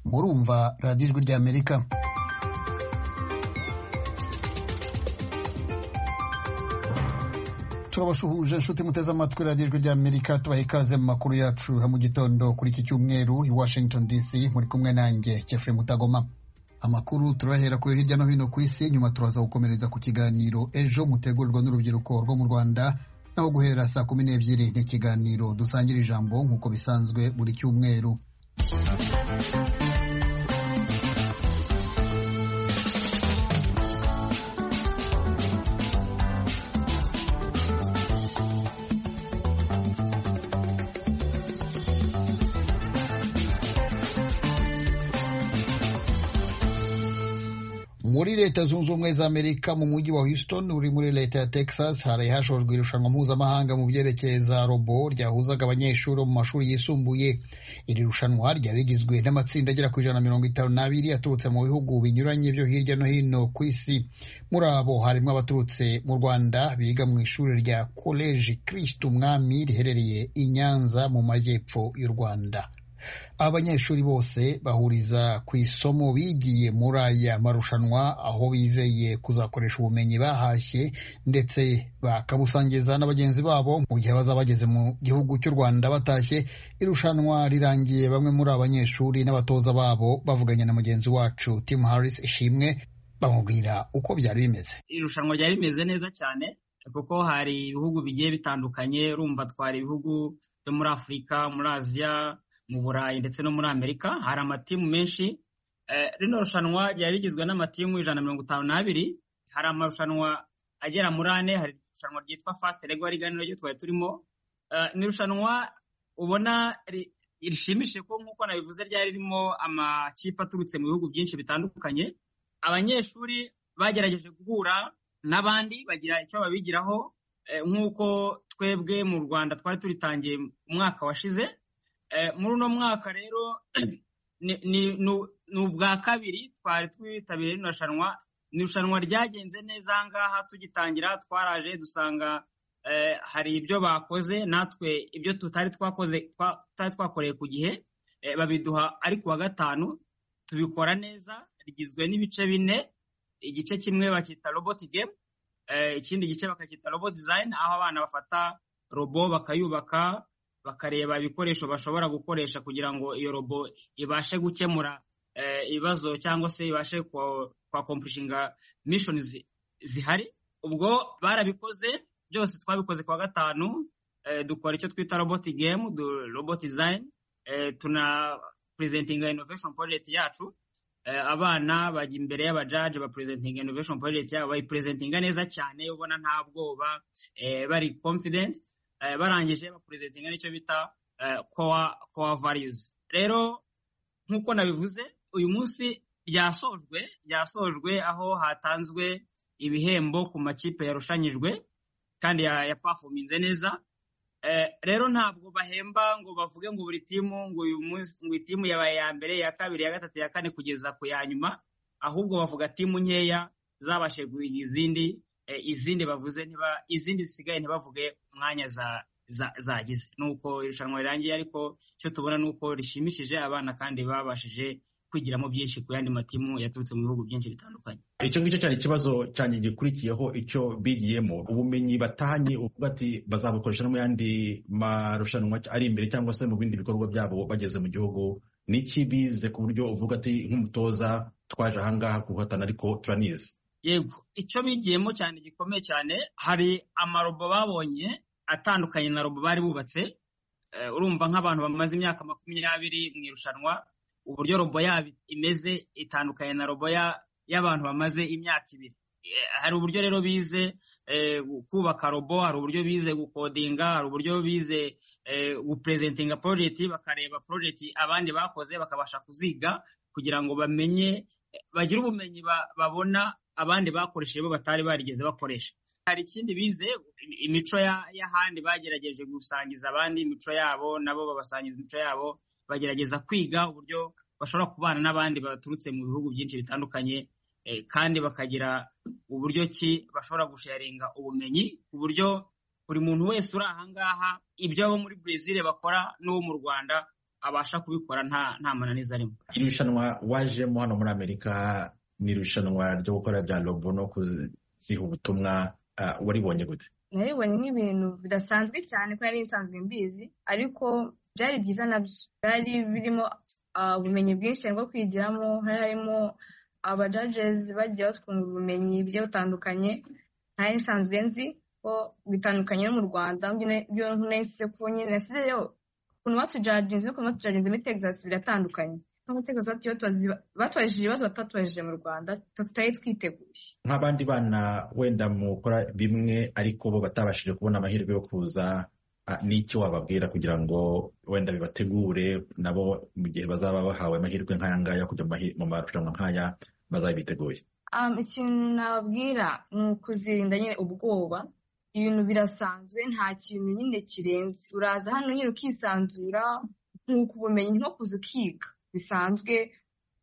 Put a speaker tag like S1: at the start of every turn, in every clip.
S1: murumva radiyo ijwi ry'Amerika. Turabashuhuje inshuti muteze amatwi radiyo ijwi ry'Amerika, tubaha ikaze mu makuru yacu mu gitondo kuri iki cyumweru i Washington DC, muri kumwe nanjye Jeffrey Mutagoma. Amakuru turahera kuri hirya no hino ku isi, nyuma turaza gukomereza ku kiganiro ejo mutegurirwa n'urubyiruko rwo mu Rwanda, naho guhera saa 12 n'ikiganiro dusangira ijambo nk'uko bisanzwe buri cyumweru. Muri Leta Zunze Ubumwe za Amerika mu mujyi wa Houston uri muri leta ya Texas hari hashojwe irushanwa mpuzamahanga mu byerekeye za robo ryahuzaga abanyeshuri mu mashuri yisumbuye. Iri rushanwa ryari rigizwe n'amatsinda agera ku 152 aturutse mu bihugu binyuranye byo hirya no hino ku isi. Muri abo harimo abaturutse mu Rwanda biga mu ishuri rya College Kristo Umwami riherereye i Nyanza mu majyepfo y'u Rwanda. Abanyeshuri bose bahuriza ku isomo bigiye muri aya marushanwa, aho bizeye kuzakoresha ubumenyi bahashye ndetse bakabusangiza na bagenzi babo mu gihe bazaba bageze mu gihugu cy'u Rwanda batashye. Irushanwa rirangiye bamwe muri abanyeshuri n'abatoza babo bavuganye na mugenzi wacu Tim Harris Ishimwe, bamubwira uko byari bimeze.
S2: Irushanwa ryari rimeze neza cyane kuko hari ibihugu bigiye bitandukanye, urumva twari ibihugu byo muri Afurika, muri Aziya, mu Burayi ndetse no muri Amerika. Hari amatimu menshi. Rino rushanwa ryari rigizwe n'amatimu 152. Hari amarushanwa agera muri 4. Hari irushanwa ryitwa Fast Legal Riganiro ryo twari turimo. Ni irushanwa ubona rishimishije ko nk'uko nabivuze ryari ririmo amakipe aturutse mu bihugu byinshi bitandukanye. Abanyeshuri bagerageje guhura n'abandi bagira icyo babigiraho, nk'uko twebwe mu Rwanda twari turitangiye umwaka washize. Muri uno mwaka rero ni ubwa kabiri twari twitabiriye rino rushanwa. Ni irushanwa ryagenze neza. Ngaha tugitangira twaraje dusanga hari ibyo bakoze, natwe ibyo tutari twakoreye ku gihe babiduha ari kuwa gatanu tubikora neza. Rigizwe n'ibice 4. Igice kimwe bakita robot game, ikindi gice bakakita robot design, aho abana bafata robo bakayubaka, bakareba ibikoresho bashobora gukoresha kugira ngo iyo robo ibashe gukemura ibibazo cyangwa se ibashe kwa completinga missions zihari. Ubwo barabikoze byose, twabikoze kwa gatanu. Dukora icyo twita robot game, robot design, tuna presenting innovation project yacu. Abana bajya imbere y'abajaje ba presenting innovation project yabo, bayipresentinga neza cyane, ubona nta bwoba, bari confident. Barangije bapresentinga nicyo bita core values. Rero nk'uko nabivuze, uyu munsi ryasojwe aho hatanzwe ibihembo ku makipe yarushanyijwe kandi ya performinze neza. Rero ntabwo bahemba ngo bavuge ngo buri timu ngo uyu munsi ngo itimu yabaye ya mbere, ya kabiri, ya gatatu, ya kane kugeza ku ya nyuma, ahubwo bavuga timu nkeya zabashe guhiga izindi bavuze izindi zisigaye ntibavuge umwanya zagize. Nuko irushanwa rirangiye, ariko cyo tubona nuko rishimishije abana kandi babashije kwigiramo byinshi ku yandi matimu yaturutse mu bihugu byinshi bitandukanye.
S3: Icyo ngicyo cyari ikibazo cyanjye gikurikiyeho, icyo bigiyemo ubumenyi batahanye, uvuga ati bazabukoresha no mu yandi marushanwa ari imbere cyangwa se mu bindi bikorwa byabo bageze mu gihugu. Niki bize ku buryo uvuga ati nk'umutoza twaje ahangaha guhatana ariko turanize?
S2: Yego, icyo bigiyemo cyane gikomeye cyane, hari amarobo babonye atandukanye na robo bari bubatse. Urumva nk'abantu bamaze imyaka 20 mu irushanwa, uburyo robo yabo imeze itandukanye na robo y'abantu bamaze imyaka 2. Hari uburyo rero bize kubaka robo, hari uburyo bize gukodinga, hari uburyo bize gupresentinga project, bakareba project abandi bakoze bakabasha kuziga kugira ngo bamenye, bagire ubumenyi babona abandi bakoresheje bo batari barigeze bakoresha. Hari ikindi bize imico y'ahandi, bagerageje gusangiza abandi imico yabo, nabo babasangiza imico yabo, bagerageza kwiga uburyo bashobora kubana n'abandi baturutse mu bihugu byinshi bitandukanye, kandi bakagira uburyo ki bashobora gusharinga ubumenyi, uburyo buri muntu wese uri ahangaha ibyo abo muri Brazil bakora n'uwo mu Rwanda abasha kubikora nta mananiza arimo.
S3: Irushanwa wajemo hano muri Amerika ni irushanwa ryo gukora bya robo no kuziha ubutumwa, waribonye gute?
S4: Naribonye nk'ibintu bidasanzwe cyane ko nari nsanzwe mbizi, ariko byari byiza nabyo, byari birimo ubumenyi bwinshi bwo kwigiramo. harimo abajudges bagiye batwungura ubumenyi bugiye butandukanye ntari nsanzwe nzi ko bitandukanye no mu Rwanda. Byo nese ko nyine nasizeyo ukuntu batujudginze muri Texas biratandukanye. Batubajije ibibazo batatubajije mu Rwanda, tutari twiteguye.
S3: Nk'abandi bana wenda mukora bimwe ariko bo batabashije kubona amahirwe yo kuza, n'icyo wababwira kugira ngo wenda bibategure nabo mu gihe bazaba bahawe amahirwe nk'aya ngaya kujya mu marushanwa nk'aya bazaba biteguye?
S4: Ikintu nababwira ni ukuzirinda nyine ubwoba. Ibintu birasanzwe, nta kintu nyine kirenze. Uraza hano nyine ukisanzura nk'uko ubumenyi nko kuza ukiga bisanzwe,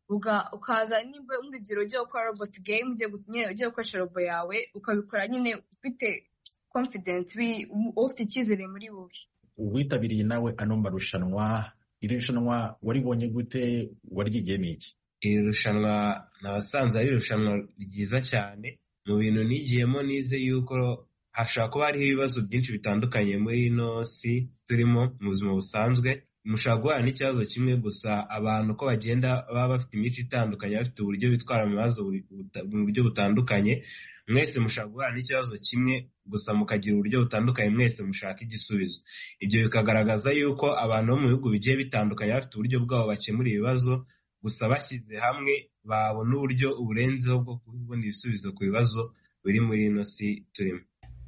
S4: ukaza nimba urugero ugiye gukora robot game, ugiye gukoresha robo yawe ukabikora nyine ufite confidence, ufite icyizere muri wowe.
S3: Uwitabiriye nawe ano marushanwa, iri rushanwa waribonye gute? Waryigiyemo iki?
S5: Iri rushanwa nabasanze ari irushanwa ryiza cyane. Mu bintu nigiyemo nize yuko hashobora kuba hariho ibibazo byinshi bitandukanye muri ino si turimo mu buzima busanzwe. Mushobora guhura n'ikibazo kimwe gusa, abantu ko bagenda baba bafite imico itandukanye, bafite uburyo bitwara mu bibazo mu buryo butandukanye. Mwese mushobora guhura n'ikibazo kimwe gusa mukagira uburyo butandukanye, mwese mushaka igisubizo. Ibyo bikagaragaza yuko abantu bo mu bihugu bigiye bitandukanye bafite uburyo bwabo bakemura ibibazo, gusa bashyize hamwe babona uburyo uburenzeho bwo kubona ibisubizo ku bibazo biri muri ino si turimo.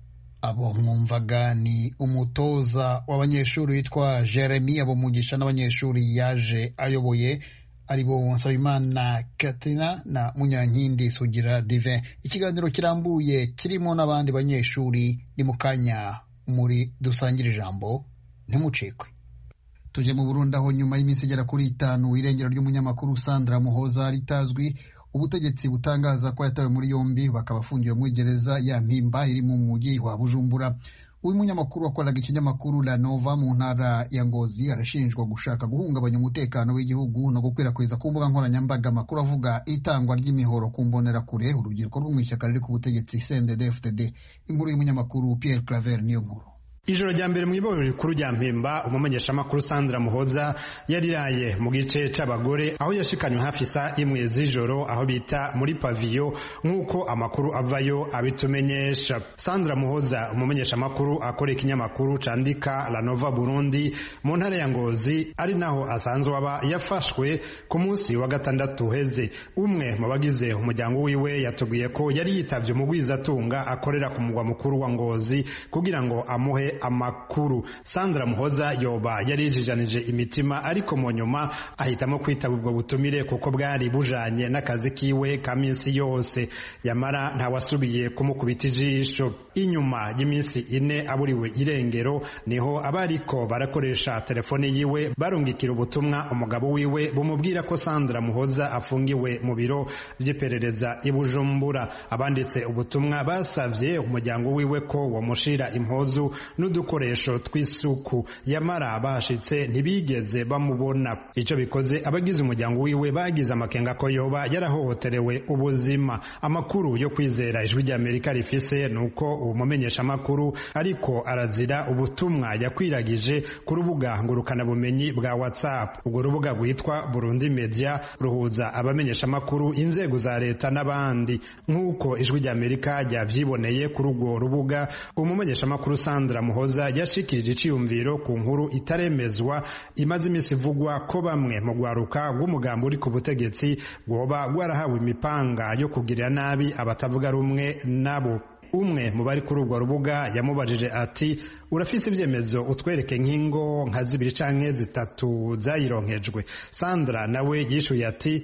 S1: Abo mwumvaga ni umutoza w'abanyeshuri witwa Jeremy Abomugisha n'abanyeshuri yaje ayoboye aribo Nsabimana Katina na Munyankindi Sugira Divin. Ikiganiro kirambuye kirimo n'abandi banyeshuri ni mu kanya muri Dusangire Ijambo, ntimucikwe. Tuje mu Burundi aho nyuma y'iminsi igera kuri 5 irengero ry'umunyamakuru Sandra Muhoza ritazwi, ubutegetsi butangaza ko yatawe muri yombi bakaba afungiwe muri gereza ya Mpimba iri mu mujyi wa Bujumbura. Uyu munyamakuru wakoraga ikinyamakuru La Nova mu ntara ya Ngozi arashinjwa gushaka guhungabanya umutekano w'igihugu no gukwirakwiza ku mbuga nkoranyambaga amakuru avuga itangwa ry'imihoro ku mbonerakure, urubyiruko rwo mu ishyaka riri ku butegetsi CNDD-FDD. Inkuru y'umunyamakuru Pierre Claver niyo nkuru.
S6: Ijoro rya mbere mu iborero rikuru rya Mpimba, umumenyeshamakuru Sandra Muhoza yariraye mu gice c'abagore aho yashikanywe hafi saa 1 z'ijoro aho bita muri paviyo nk'uko amakuru avayo abitumenyesha. Sandra Muhoza umumenyeshamakuru akora ikinyamakuru candika La Nova Burundi mu ntara ya Ngozi, ari naho asanzwe aba yafashwe ku munsi wa gatandatu uheze. Umwe mu bagize umuryango wiwe yatubwiye ko yari yitavye umugwizatunga akorera ku mugwa mukuru wa Ngozi kugira ngo amuhe amakuru. Sandra Muhoza yoba yarijijanije imitima, ariko mu nyuma ahitamo kwitaba ubwo butumire kuko bwari bujanye n'akazi kiwe ka minsi yose. Yamara ntawasubiye kumukubita ijisho. Inyuma y'iminsi 4 aburiwe irengero niho abariko barakoresha telefone yiwe barungikira ubutumwa umugabo wiwe bumubwira ko Sandra Muhoza afungiwe mu biro by'iperereza i Bujumbura. Abanditse ubutumwa basavye umuryango wiwe ko wamushira impozu n'udukoresho tw'isuku. Yamara bashitse ntibigeze bamubona. Ico bikoze abagize umuryango wiwe bagize amakenga ko yoba yarahohoterewe ubuzima. Amakuru yo kwizera Ijwi ry'Amerika rifise nuko uwo mumenyesha makuru ariko arazira ubutumwa yakwiragije ku rubuga ngurukana bumenyi bwa WhatsApp. Ubwo rubuga rwitwa Burundi Media ruhuza abamenyesha makuru, inzego za leta n'abandi. Nk'uko Ijwi ry'Amerika ryavyiboneye kuri urwo rubuga, umumenyesha makuru Sandra Muhoza yashikirije iciyumviro ku nkuru itaremezwa imaze imisi ivugwa ko bamwe mu gwaruka rw'umugambo uri ku butegetsi gwoba gwarahawe imipanga yo kugirira nabi abatavuga rumwe nabo. Umwe mu bari kuri urwo rubuga yamubajije ati, urafise ivyemezo utwereke nk'ingo nka 2 canke 3 zayironkejwe? Sandra nawe yishuye ati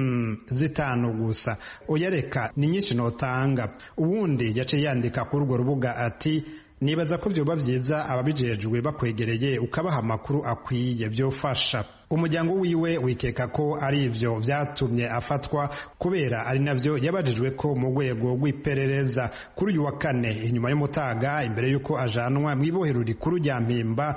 S6: 5 gusa. Oyareka ni nyinshi notanga. Uwundi yaciye yandika kuri urwo rubuga ati, nibaza ko vyoba vyiza ababijejwe bakwegereye ukabaha amakuru akwiye byofasha. Umuryango wiwe wikeka ko ari ivyo vyatumye afatwa kubera ari navyo yabajijwe ko mu rwego rw'iperereza. Kuri uyu wa 4 inyuma y'umutaga imbere yuko ajanwa mu ibohero rikuru rya Mpimba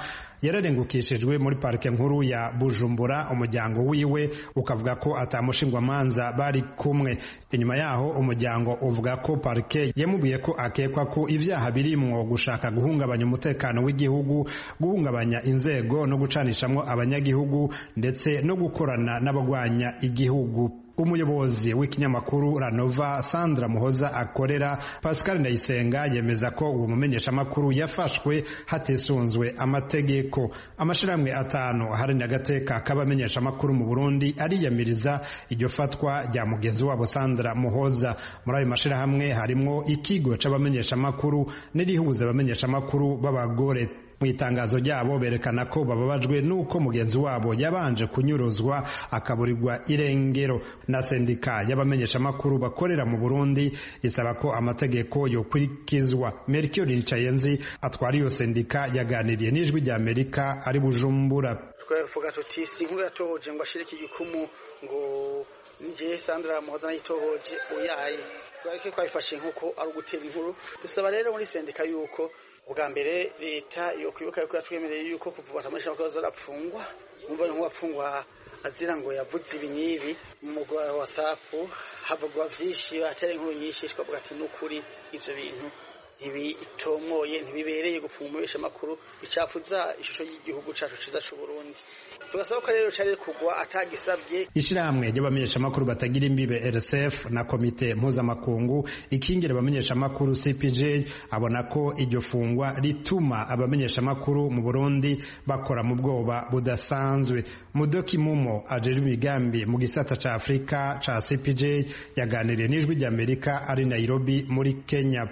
S6: yararengukishijwe muri parike nkuru ya Bujumbura. Umuryango wiwe ukavuga ko atamushingwamanza bari kumwe. Inyuma yaho umuryango uvuga ko parike yamubwiye ko akekwa ko ivyaha birimwo gushaka guhungabanya umutekano w'igihugu, guhungabanya inzego no gucanishamwo abanyagihugu ndetse no gukorana n'abagwanya igihugu. Umuyobozi w'ikinyamakuru Ranova Sandra Muhoza akorera, Pascal Ndayisenga, yemeza ko uwo mumenyesha makuru yafashwe hatisunzwe amategeko. Amashirahamwe 5 haranira agateka k'abamenyesha makuru mu Burundi ariyamiriza iryo fatwa rya mugenzi wabo Sandra Muhoza. Muri ayo mashirahamwe harimwo ikigo c'abamenyesha makuru n'irihuza abamenyesha makuru b'abagore. Mu itangazo ryabo berekana ko bababajwe nuko mugenzi wabo yabanje kunyuruzwa akaburirwa irengero. Na sendika y'abamenyesha makuru bakorera mu Burundi isaba ko amategeko yokurikizwa. Melchior Nicayenzi atwara iyo sendika yaganiriye n'Ijwi rya Amerika ari Bujumbura.
S7: Twavuga tuti sinkuru yatohoje ngo ashire iki gikumu ngo nije Sandra Muhoza nayitohoje oyaye. Twareke kwifashe nkuko ari ugutera inkuru. Dusaba rero muri sendika yuko ubwa mbere leta yo kwibuka yuko yatwemereye yuko kuvuga atamashaka ko azarapfungwa, umva nk'uwapfungwa azira ngo yavuze ibinyibi mu mugwa wa WhatsApp, havugwa vyinshi batera inkuru nyinshi, twavuga ati n'ukuri ivyo bintu ntibitomoye, ntibibereye gupfumisha makuru bicafuza ishusho y'igihugu cacu ciza c'u Burundi. Tugasaba ko rero cari kugwa atagisabye.
S6: Ishirahamwe ry'abamenyesha makuru batagira imbibe RSF na komite mpuzamakungu ikingira abamenyesha makuru CPJ abona ko iryo fungwa rituma abamenyesha makuru mu Burundi bakora mu bwoba budasanzwe. Mudoki Mumo ajejwe imigambi mu gisata ca Afrika ca CPJ yaganiriye n'Ijwi rya Amerika ari Nairobi muri Kenya.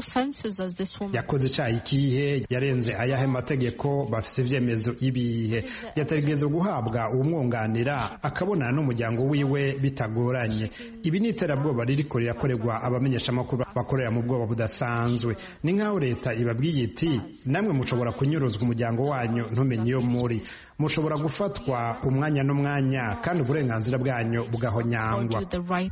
S6: Yakoze icaha ikihe, yarenze ayahe mategeko, bafise ivyemezo ibihe, yategerezwa guhabwa umwunganira akabonana n'umuryango wiwe bitagoranye. Ibi ni iterabwoba ririko rirakorerwa abamenyesha makuru bakorera mu bwoba budasanzwe. Ni nkaho leta ibabwiye iti namwe mushobora kunyuruzwa umuryango wanyu ntumenye iyo muri, mushobora gufatwa umwanya n'umwanya kandi uburenganzira bwanyu bugahonyangwa.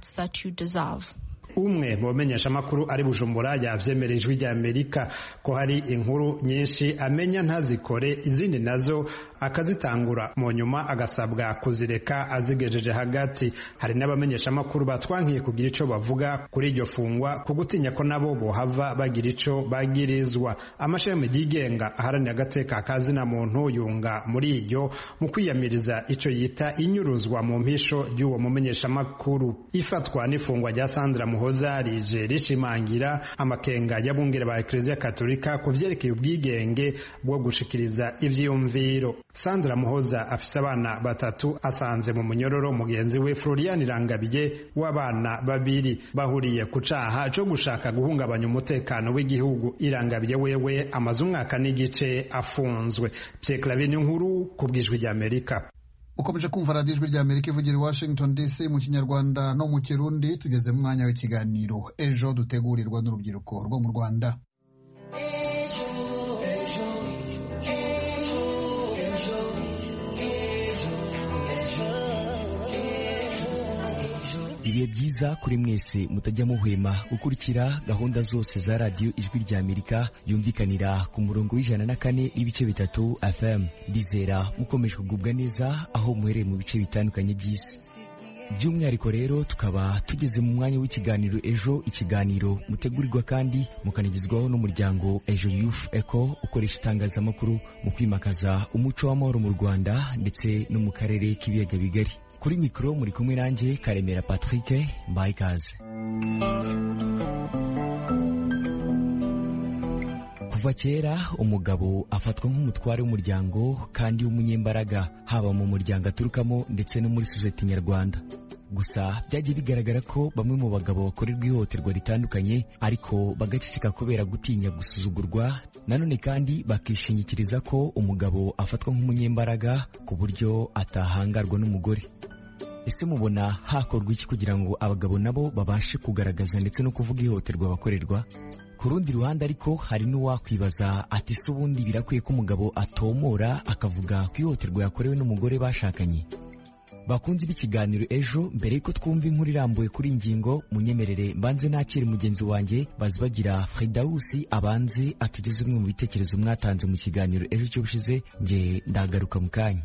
S6: Umwe mu bamenyesha makuru ari Bujumbura yavyemereye Ijwi rya Amerika ko hari inkuru nyinshi amenya ntazikore, izindi nazo akazitangura mu nyuma agasabwa kuzireka azigejeje hagati. Hari n'abamenyesha makuru batwankiye kugira ico bavuga kuri iryo fungwa ku gutinya ko nabo bohava bagira ico bagirizwa. Amashami yigenga aharanira agateka kazina muntu yunga muri iryo mu kwiyamiriza ico yita inyuruzwa mu mpisho ry'uwo mumenyesha makuru. Ifatwa n'ifungwa rya Sandra Muhoza rije rishimangira amakenga y'abungere ba Eklezia Katolika ku vyerekeye ubwigenge bwo gushikiriza ivyiyumviro. Sandra Muhoza afise abana 3, asanze mu munyororo mugenzi we Florian Rangabiye w'abana 2 bahuriye ku caha co gushaka guhungabanya umutekano w'igihugu. Irangabiye wewe amaze umwaka n'igice afunzwe. Pierre Claver Nkuru kubw'Ijwi rya Amerika.
S1: Ukomeje kumva Radio Ijwi rya Amerika ivugira i Washington DC mu Kinyarwanda no mu Kirundi. Tugeze mu mwanya w'ikiganiro ejo dutegurirwa n'urubyiruko rwo mu Rwanda.
S8: Ibihe byiza kuri mwese mutajya muhwema gukurikira gahunda zose za Radio Ijwi rya Amerika yumvikanira ku murongo w'104 n'ibice 3 FM. Ndizera mukomeje kugubwa neza aho muhereye mu bice bitandukanye by'isi. By'umwihariko rero tukaba tugeze mu mwanya w'ikiganiro ejo, ikiganiro mutegurirwa kandi mukanagizwaho n'umuryango Ejo Youth Echo ukoresha itangazamakuru mu kwimakaza umuco w'amahoro mu Rwanda ndetse no mu karere k'ibiyaga bigari. Kuri mikro muri kumwe nanjye Karemera Patrick, mbaye ikaze. Kuva kera umugabo afatwa nk'umutware w'umuryango kandi w'umunyembaraga, haba mu muryango aturukamo ndetse no muri sosiyete nyarwanda. Gusa byagiye bigaragara ko bamwe mu bagabo bakorerwa ihohoterwa ritandukanye ariko bagaceceka kubera gutinya gusuzugurwa, nanone kandi bakishingikiriza ko umugabo afatwa nk'umunyembaraga ku buryo atahangarwa n'umugore. Ese mubona hakorwa iki kugira ngo abagabo nabo babashe kugaragaza ndetse no kuvuga ihohoterwa bakorerwa? Ku rundi ruhande ariko hari n'uwakwibaza ati se ubundi birakwiye ko umugabo atomora akavuga ko ihohoterwa yakorewe n'umugore bashakanye? bakunze b'ikiganiro ejo, mbere yuko twumva inkuru irambuye kuri ingingo, munyemerere mbanze nakire mugenzi wanjye Bazibagira Fridausi abanze atugeze bimwe mu bitekerezo mwatanze mu kiganiro ejo cyo bushize. Nge ndagaruka mu kanya.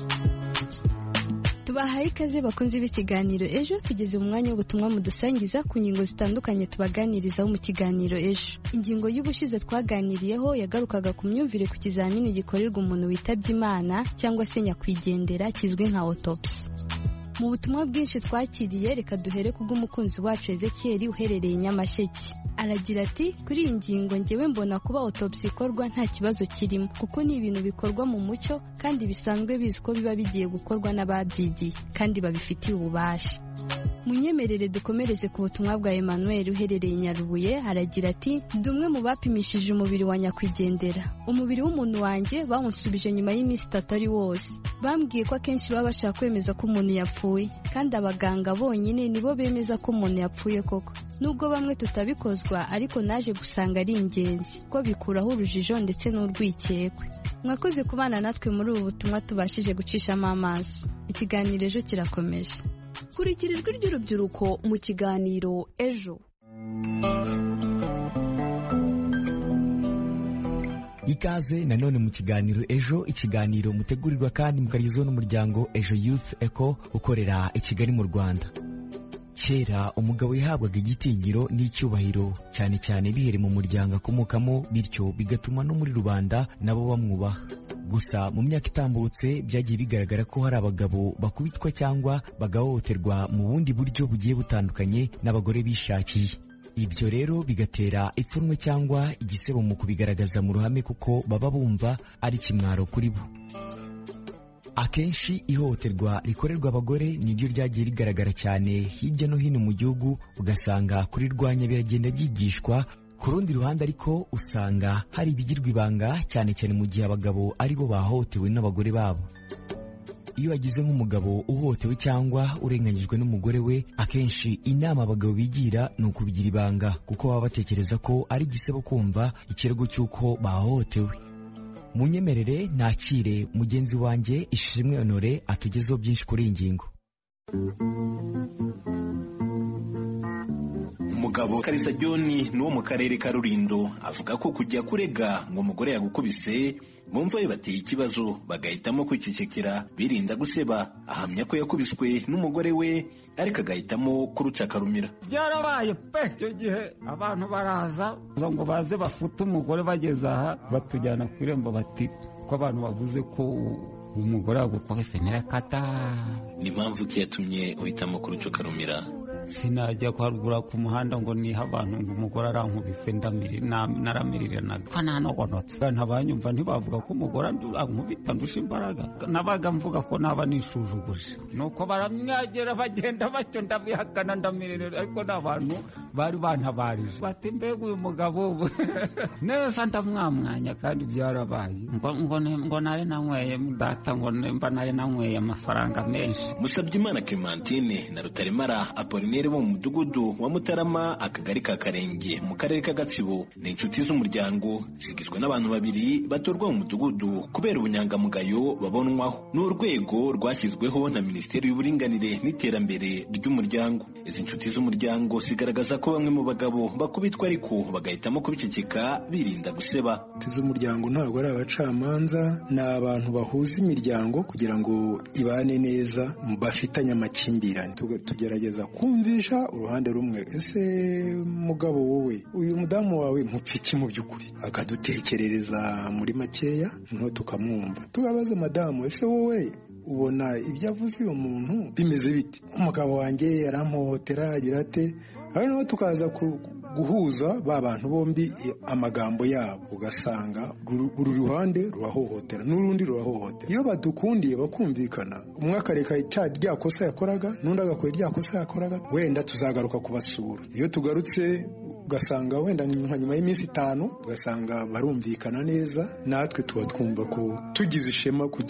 S9: Tubahaye ikaze bakunze b'ikiganiro ejo, tugeze mu mwanya w'ubutumwa mudusangiza ku ngingo zitandukanye tubaganirizaho mu kiganiro ejo. Ingingo y'ubushize twaganiriyeho yagarukaga ku myumvire ku kizamini gikorerwa umuntu witabye Imana cyangwa se nyakwigendera kizwi nka autopsy. Mu butumwa bwinshi twakiriye, reka duhere kubw'umukunzi wacu Ezekiel uherereye Nyamasheke. Aragira ati, kuri iyi ngingo njyewe mbona kuba autopsy ikorwa nta kibazo kirimo, kuko ni ibintu bikorwa mu mucyo kandi bisanzwe bizwi ko biba bigiye gukorwa n'ababyigiye kandi babifitiye ububasha. Munyemerere dukomereze ku butumwa bwa Emmanuel uherereye Nyarubuye. Aragira ati, ndi umwe mu bapimishije umubiri wa nyakwigendera. Umubiri w'umuntu wanjye bawunsubije nyuma y'iminsi 3 ari wose. Bambwiye ko akenshi baba bashaka kwemeza ko umuntu yapfuye, kandi abaganga bonyine nibo bemeza ko umuntu yapfuye koko. Nubwo bamwe tutabikozwa, ariko naje gusanga ari ingenzi ko bikuraho urujijo ndetse n'urwikekwe. Mwakoze kubana natwe muri ubu butumwa tubashije gucishamo amaso. Ikiganiro ejo kirakomeje.
S10: Kurikira ijwi ry'urubyiruko mu kiganiro ejo.
S8: Ikaze nanone mu kiganiro ejo, ikiganiro mutegurirwa kandi mukarizwa n'umuryango Ejo Youth Eco ukorera i Kigali mu Rwanda. Kera umugabo yahabwaga igitinyiro n'icyubahiro cyane cyane bihere mu muryango akomokamo, bityo bigatuma no muri rubanda nabo bamwubaha. Gusa mu myaka itambutse byagiye bigaragara ko hari abagabo bakubitwa cyangwa bagahohoterwa mu bundi buryo bugiye butandukanye n'abagore bishakiye. Ibyo rero bigatera ipfunwe cyangwa igisebo mu kubigaragaza mu ruhame, kuko baba bumva ari kimwaro kuri bo. Akenshi ihohoterwa rikorerwa abagore niryo ryagiye rigaragara cyane hirya no hino mu gihugu, ugasanga kurirwanya biragenda byigishwa. Ku rundi ruhande ariko usanga hari ibigirwa ibanga, cyane cyane mu gihe abagabo ari bo bahohotewe n'abagore babo. Iyo wagize nk'umugabo uhohotewe cyangwa urenganyijwe n'umugore we, akenshi inama abagabo bigira ni ukubigira ibanga, kuko baba batekereza ko ari igisebo kumva ikirego cy'uko bahohotewe. Munyemerere nakire mugenzi wanjye Ishimwe Honore atugezeho byinshi kuri iyi ngingo.
S11: Umugabo Kalisa John ni wo mu karere ka Rulindo avuga ko kujya kurega ngo umugore yagukubise bumva bibateye ikibazo, bagahitamo kwicecekera birinda guseba. Ahamya ko yakubiswe n'umugore we ariko agahitamo kuruca akarumira.
S12: Byarabaye pe, icyo gihe abantu baraza ngo baze bafute umugore, bageze aha batujyana ku irembo bati ko abantu bavuze ko umugore yagukubise ntirakata.
S11: Ni impamvu ki yatumye uhitamo kuruca akarumira?
S12: Sinajya kuharugura ku muhanda ngo niha abantu ngo umugore arankubise naramiriranaga ko nanogonotse. Ntabanyumva ntibavuga ko umugore ankubita ndusha imbaraga, nabaga mvuga ko naba nishujuguje. Nuko baramwagera bagenda batyo, ndabihakana ndamirira, ariko n'abantu bari bantabarije bati mbega uyu mugabo neza ndamwamwanya, kandi byarabaye ngo nari nanyweye data, ngo mba nari nanyweye amafaranga menshi.
S11: Musabyimana Clementine na Rutaremara Apollinaire bo mu mudugudu wa Mutarama, akagari ka Karenge mu karere ka Gatsibo, ni inshuti z'umuryango zigizwe n'abantu babiri batorwa mu mudugudu kubera ubunyangamugayo babonwaho. Ni urwego rwashyizweho na Minisiteri y'Uburinganire n'Iterambere ry'Umuryango. Izi inshuti z'umuryango zigaragaza ko bamwe mu bagabo bakubitwa ariko bagahitamo kubiceceka birinda guseba.
S13: Z'umuryango ntabwo ari abacamanza, ni abantu bahuza imiryango kugira ngo ibane neza, bafitanye amakimbirane. Tugerageza kumvisha uruhande rumwe, ese mugabo wowe uyu mudamu wawe mupfiki mu by'ukuri, akadutekerereza muri makeya no tukamwumva. Tugabaza madamu, ese wowe ubona ibyo avuze uyu muntu bimeze bite? Umugabo wanjye yarampohotera agira ate? Hano tukaza guhuza ba bantu bombi amagambo yabo, ugasanga uru ruhande rurahohotera n'urundi rurahohotera. Iyo badukundiye bakumvikana, umwe akareka rya kosa yakoraga n'undi agakora rya kosa yakoraga, wenda tuzagaruka kubasura. Iyo tugarutse ugasanga wenda nyuma y'iminsi 5 ugasanga barumvikana neza, natwe tuba twumva ko tugize ishema ku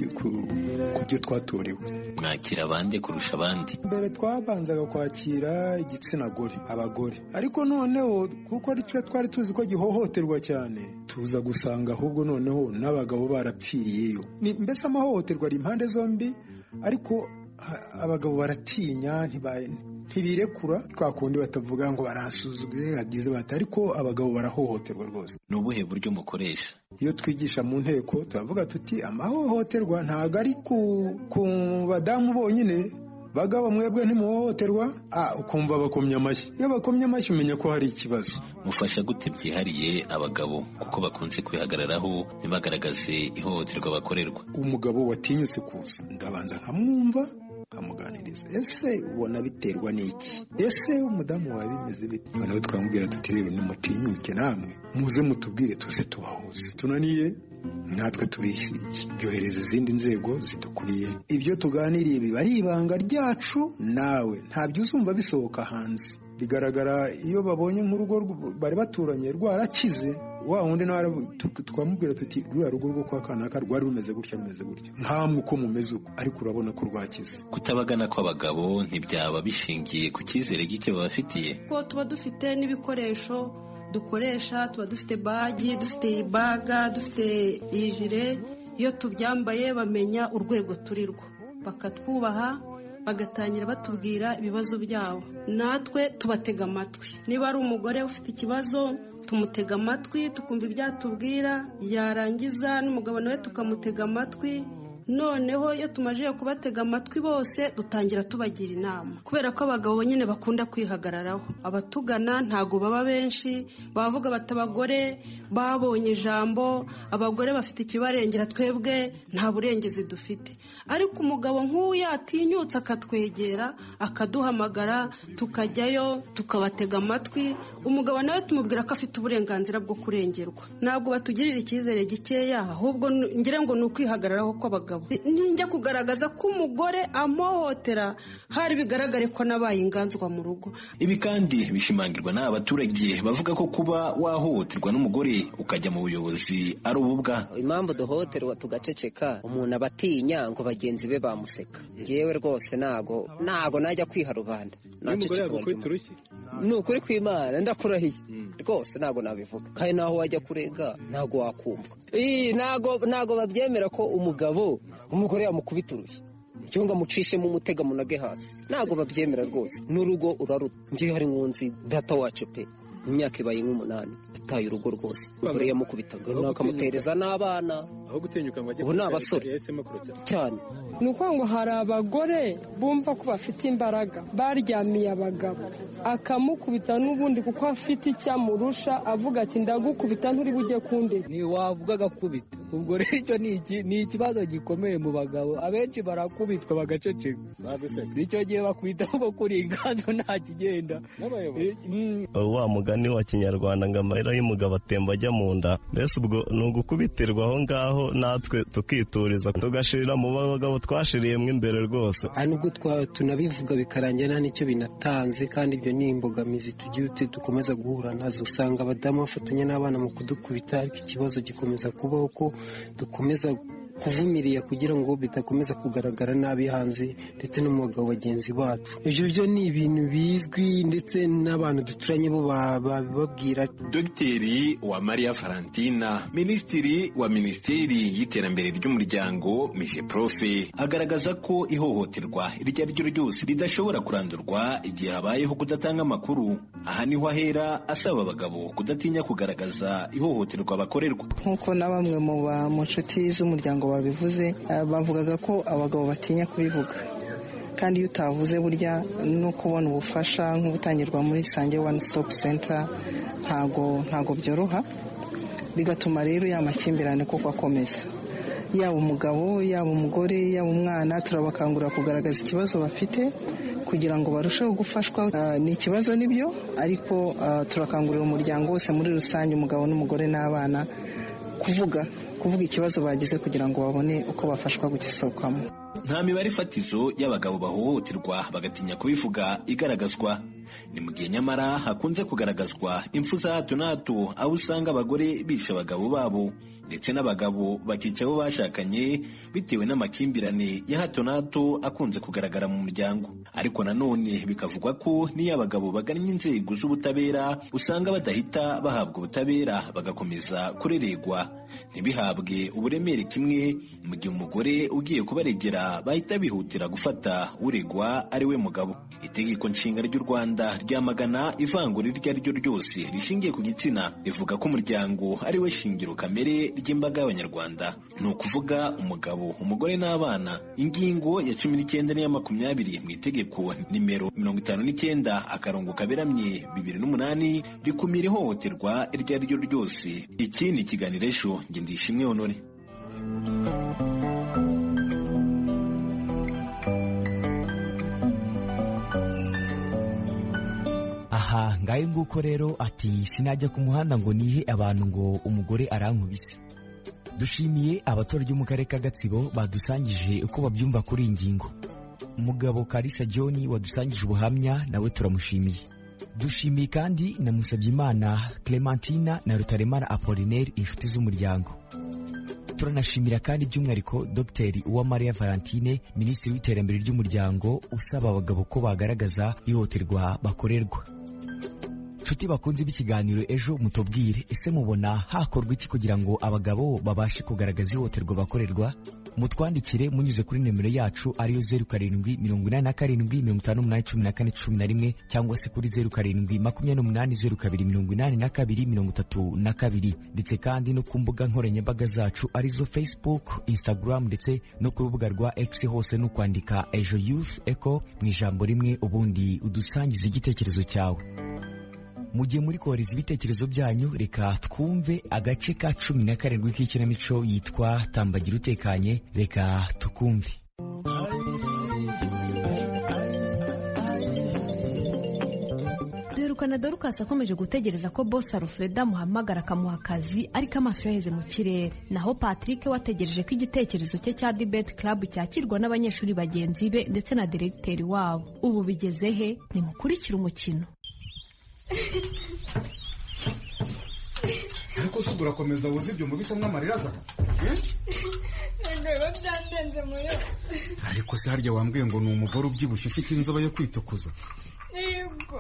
S13: byo twatorewe.
S11: Mwakira abandi kurusha abandi?
S13: Mbere twabanzaga kwakira igitsina gore, abagore, ariko noneho kuko ari twe twari tuzi ko gihohoterwa cyane, tuza gusanga ahubwo noneho n'abagabo barapfiriyeyo. Mbese amahohoterwa ari impande zombi, ariko abagabo baratinya ntibirekura twa kundi batavuga ngo baransuzugwe hagize bati ariko abagabo barahohoterwa rwose.
S11: Ni ubuhe buryo mukoresha?
S13: Iyo twigisha mu nteko turavuga tuti amahohoterwa ntabwo ari ku badamu bonyine, bagabo mwebwe ntimuhohoterwa. Ukumva bakomye amashyi. Iyo bakomye amashyi umenya ko hari ikibazo.
S11: Mufasha gute byihariye abagabo kuko bakunze kwihagararaho ntibagaragaze ihohoterwa bakorerwa?
S13: Umugabo watinyutse kuza ndabanza nkamwumva amuganiriza, ese ubona biterwa n'iki? Ese umudamu wawe bimeze bite? Noneho twamubwira tuti rero nimutinyuke namwe muze mutubwire tuze tubahuze, tunaniye natwe tubishyiriye, byohereza izindi nzego zidukuriye. Ibyo tuganiriye biba ari ibanga ryacu, nawe ntabyo uzumva bisohoka hanze. Bigaragara iyo babonye nk'urugo bari baturanye rwarakize, wa wundi nawe twamubwira tuti ruriya rugo rwo kwa kanaka rwari rumeze gutya nkamwe uko mumeze uko, ariko urabona ko rwakize.
S11: Kutabagana kw'abagabo ntibyaba bishingiye ku cyizere gike babafitiye?
S14: Ko tuba dufite n'ibikoresho dukoresha, tuba dufite bagi, dufite ibaga, dufite ijire. Iyo tubyambaye bamenya urwego turirwo, bakatwubaha, bagatangira batubwira ibibazo byabo, natwe tubatega amatwi. Niba ari umugore ufite ikibazo tumutega amatwi tukumva ibyatubwira, yarangiza n'umugabo nawe tukamutega amatwi. Noneho iyo tumaze kubatega amatwi bose dutangira tubagira inama, kubera ko abagabo nyine bakunda kwihagararaho. Abatugana ntago baba benshi, bavuga bati abagore babonye ijambo, abagore bafite ikibarengera, twebwe nta burengezi dufite. Ariko umugabo nk'uwo yatinyutse akatwegera akaduhamagara tukajyayo tukabatega amatwi, umugabo nawe tumubwira ko afite uburenganzira bwo kurengerwa. Ntabwo batugirira icyizere gikeya, ahubwo ngira ngo ni ukwihagararaho kw'abagabo. Ninjya kugaragaza ko umugore amuhohotera, hari bigaragare ko nabaye inganzwa mu rugo.
S11: Ibi kandi bishimangirwa n'abaturage bavuga ko kuba wahohoterwa n'umugore ukajya mu buyobozi ari ububwa.
S15: Impamvu duhohoterwa tugaceceka, umuntu abatinya ngo bagenzi be bamuseka. Ngewe rwose nago najya kwiha rubanda. Ni ukuri kw'Imana ndakurahiye rwose nago nabivuga, kandi naho wajya kurega nago wakumva. Nago babyemera ko umugore yamukubita urushyi cyangwa amucishe mu mutega munage hasi, nago babyemera rwose. N'urugo uraruta. Ngiye hari nkunzi data wacu pe, imyaka ibaye nk'umunani ataye urugo rwose, umugore yamukubitaga nakamutereza n'abana, ubu ni abasore cyane.
S16: Ni uko ngo hari abagore bumva ko bafite imbaraga, baryamiye abagabo akamukubita n'ubundi kuko afite icyo amurusha, avuga ati ndagukubita nturi bujye kundi.
S17: Ni wavuga agakubita. Ubwo rero icyo ni ikibazo gikomeye mu bagabo, abenshi barakubitwa bagaceceka. Nicyo gihe bakwita ko kuri inganzo nta kigenda.
S18: Wa mugani wa kinyarwanda ngo amarira y'umugabo atemba ajya mu nda, mbese ubwo ni ugukubitirwa aho ngaho natwe tukituriza tugashirira mu bagabo twashiriyemo imbere rwose.
S19: Nubwo tunabivuga bikarangira nta nicyo binatanze, kandi ibyo ni imbogamizi tugiye dukomeza guhura nazo. Usanga abadamu bafatanya n'abana mu kudukubita, ariko ikibazo gikomeza kubaho ko dukomeza kuvumiriya kugira ngo bidakomeza kugaragara nabi hanze ndetse no mu bagabo bagenzi bacu. Ibyo byo ni ibintu bizwi ndetse n'abantu duturanye bo babibabwira.
S11: Dogiteri Uwamariya Valentina, minisitiri wa Minisiteri y'Iterambere ry'Umuryango Migeprofe, agaragaza ko ihohoterwa iryo ari ryo ryose ridashobora kurandurwa igihe habayeho kudatanga amakuru. Aha niho ahera asaba abagabo kudatinya kugaragaza ihohoterwa bakorerwa.
S20: Nk'uko na bamwe mu nshuti z'umuryango babivuze, bavugaga ko abagabo batinya kubivuga, kandi iyo utavuze burya no kubona ubufasha nk'ubutangirwa muri Isange One Stop Center ntago byoroha, bigatuma rero ya makimbirane koko akomeza. Yaba umugabo, yaba umugore, yaba umwana, turabakangurira kugaragaza ikibazo bafite kugira ngo barusheho gufashwa. Ni ikibazo nibyo, ariko turakangurira umuryango wose muri rusange, umugabo n'umugore n'abana, kuvuga ikibazo bagize kugira ngo babone uko bafashwa gukisohokamo.
S11: Nta mibare fatizo y'abagabo bahohoterwa bagatinya kubivuga igaragazwa. ni mu gihe nyamara hakunze kugaragazwa impfu za hato na hato, aho usanga abagore bishe abagabo babo ndetse n'abagabo bakica abo bashakanye bitewe n'amakimbirane ya hato na hato akunze kugaragara mu muryango. Ariko nanone bikavugwa ko n'iyo abagabo bagannye inzego z'ubutabera usanga badahita bahabwa ubutabera, bagakomeza kureregwa ntibihabwe uburemere kimwe, mu gihe umugore ugiye kubaregera bahita bihutira gufata uregwa ari we mugabo. Itegeko nshinga ry'u Rwanda ryamagana ivangura iryo ari ryo ryose rishingiye ku gitsina, rivuga ko umuryango ari we shingiro kamere ry'imbaga y'Abanyarwanda, ni ukuvuga umugabo, umugore n'abana. Ingingo ya 19 n'iya 20 mu itegeko nimero 59/2008 rikumira ihohoterwa iryo ari ryo ryose. Iki ni ikiganiro ejo, njye Ndishimwe Honore.
S8: Aha ngaye nguko rero ati sinajya ku muhanda ngo nihe abantu ngo umugore arankubise. Dushimiye abaturage mu karere ka Gatsibo badusangije uko babyumva kuri iyi ngingo. Umugabo Kalisa John wadusangije ubuhamya nawe turamushimiye. Dushimiye kandi na Musabyimana Clementina na Rutaremara Apollinaire, inshuti z'umuryango. Turanashimira kandi by'umwihariko Dr. Uwamariya Valentine, Minisitiri w'Iterambere ry'Umuryango, usaba abagabo ko bagaragaza ihohoterwa bakorerwa. Nshuti bakunze b'ikiganiro ejo, mutubwire ese mubona hakorwa iki kugira ngo abagabo babashe kugaragaza ihohoterwa bakorerwa? Mutwandikire munyuze kuri nimero yacu ariyo 0787581411 cyangwa se kuri 0728028232, ndetse kandi no ku mbuga nkoranyambaga zacu arizo Facebook, Instagram ndetse no ku rubuga rwa X, hose no kwandika Ejo Youth Echo mu ijambo rimwe, ubundi udusangize igitekerezo cyawe. Mu gihe muri kohereza ibitekerezo byanyu, reka twumve agace ka 17 k'ikinamico yitwa Tambagira utekanye. Reka tukumve.
S21: Duherukana Dorcas akomeje gutegereza ko boss Alfreda amuhamagara akamuha akazi, ariko amaso yaheze mu kirere. Naho Patrick wategereje ko igitekerezo cye cya debate club cyakirwa n'abanyeshuri bagenzi be ndetse na directeur wabo. Ubu bigeze he? Nimukurikire umukino.
S22: Ariko se urakomeza wuzi ibyo mu bitamwe amarira za
S23: Ndeba byandenze muyo.
S22: Ariko se harya wambwiye ngo ni umugore ubyibushye ufite inzoba yo kwitukuza?
S23: Yego.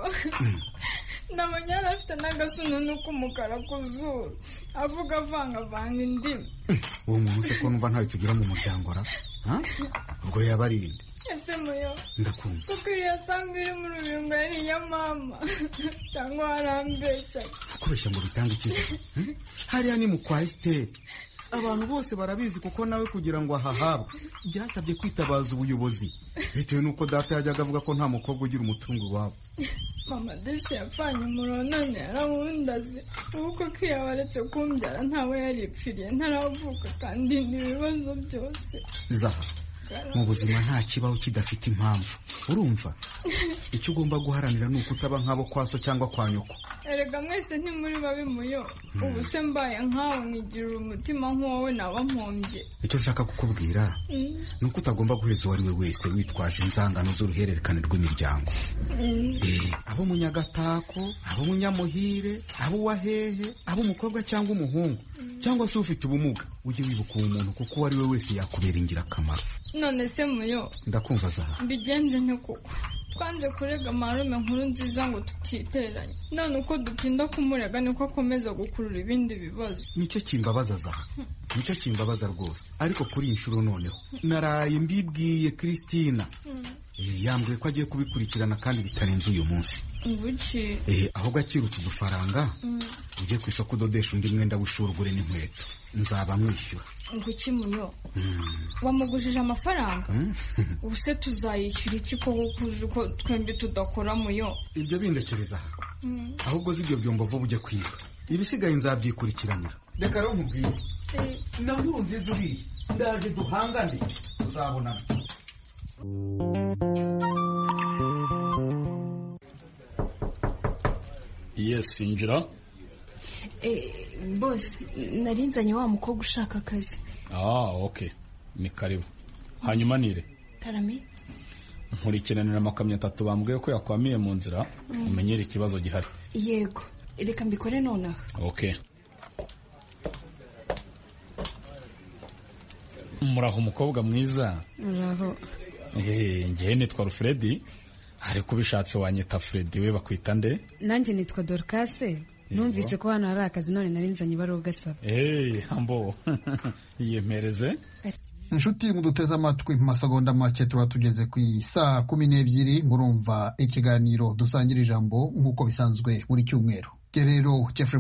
S23: Namanyara afite n'agasununu k'umukara ku zuru, avuga avanga indimi.
S22: Uwo muntu se ko numva ntayo tugira mu muryango ra? Ubwo yabarinde.
S23: Ese muyo,
S22: ndakumva.
S23: Kuko iriya sanga iri mu rubingo yari iya mama cyangwa arambeshya.
S22: Akubeshya ngo bitange ikiza. Hariya ni mu kwa Esther. Abantu bose barabizi kuko nawe kugira ngo ahahabwe byasabye kwitabaza ubuyobozi, bitewe nuko data yajyaga avuga ko nta mukobwa ugira umutungo iwabo.
S23: Mama disi yapfanye umuronone yarawundaze, ubu koko iyo waretse kumbyara ntawe yaripfiriye ntaravuka, kandi n'ibibazo byose.
S22: Zaha, mu buzima nta kibaho kidafite impamvu, urumva? Icyo ugomba guharanira ni ukutaba nk'abo kwa so cyangwa kwa nyoko.
S23: Erega mwese ntimuri babi muyo, ubu se mbaye nkawe nkigirira umutima nk'uwawe naba mpombye.
S22: Icyo nshaka kukubwira ni uko utagomba guheza uwo ari we wese witwaje inzangano z'uruhererekane rw'imiryango. Abo munyagatako, abo munyamuhire, abo wahehe, abo umukobwa cyangwa umuhungu, cyangwa se ufite ubumuga, ujye wibuka uwo muntu kuko uwo ari we wese yakubera ingirakamaro.
S23: None se muyo,
S22: ndakumva Zaha.
S23: Mbigenze nte kuko twanze kurega marume nkuru nziza ngo tutiteranye, none uko dutinda kumurega niko akomeza gukurura ibindi bibazo.
S22: Nicyo kimbabaza Zaha, nicyo kimbabaza rwose. Ariko kuri inshuro noneho naraye mbibwiye Christina, yambwiye ko agiye kubikurikirana kandi bitarenze uyu munsi.
S23: Ubuki
S22: aho gakira utudufaranga ujye ku isoko udodesha undi mwenda w'ishurugure n'inkweto, nzaba mwishyura.
S23: Ubuki muyo, wamugujije amafaranga? Ubuse tuzayishyura iki ko kuzi ko twembi tudakora muyo?
S22: Ibyo bindekereza ahubwo z'ibyo byombo vuba ujye kwiga, ibisigaye nzabyikurikiranira. Reka rero nkubwire, na nkuru nziza uriye ndaje duhangane tuzabonana.
S24: Yes, injira.
S10: Boss, narinzanye wa mukobwa ushaka akazi.
S24: Okay. Ni karibu. Hanyuma nire?
S10: Karame.
S2: nkurikiranira amakamyo 3 bambwiye ko yakwamiye mu nzira umenyere ikibazo gihari.
S14: Yego, reka mbikore nonaha.
S2: Okay. Muraho umukobwa mwiza.
S9: Muraho.
S2: Ngewe nitwa Freddy, ariko bishatse wanyita Freddy, we bakwita nde?
S9: Nanjye nitwa Dorcas. Numvise ko hano hari akazi none narinzanye ibaro gasaba.
S2: Hambo. Yiyemereze.
S1: Inshuti muduteze amatwi mu masegonda make turatugeze ku saa 12 murumva ikiganiro dusangira ijambo nk'uko bisanzwe buri cyumweru. Gerero Jeffrey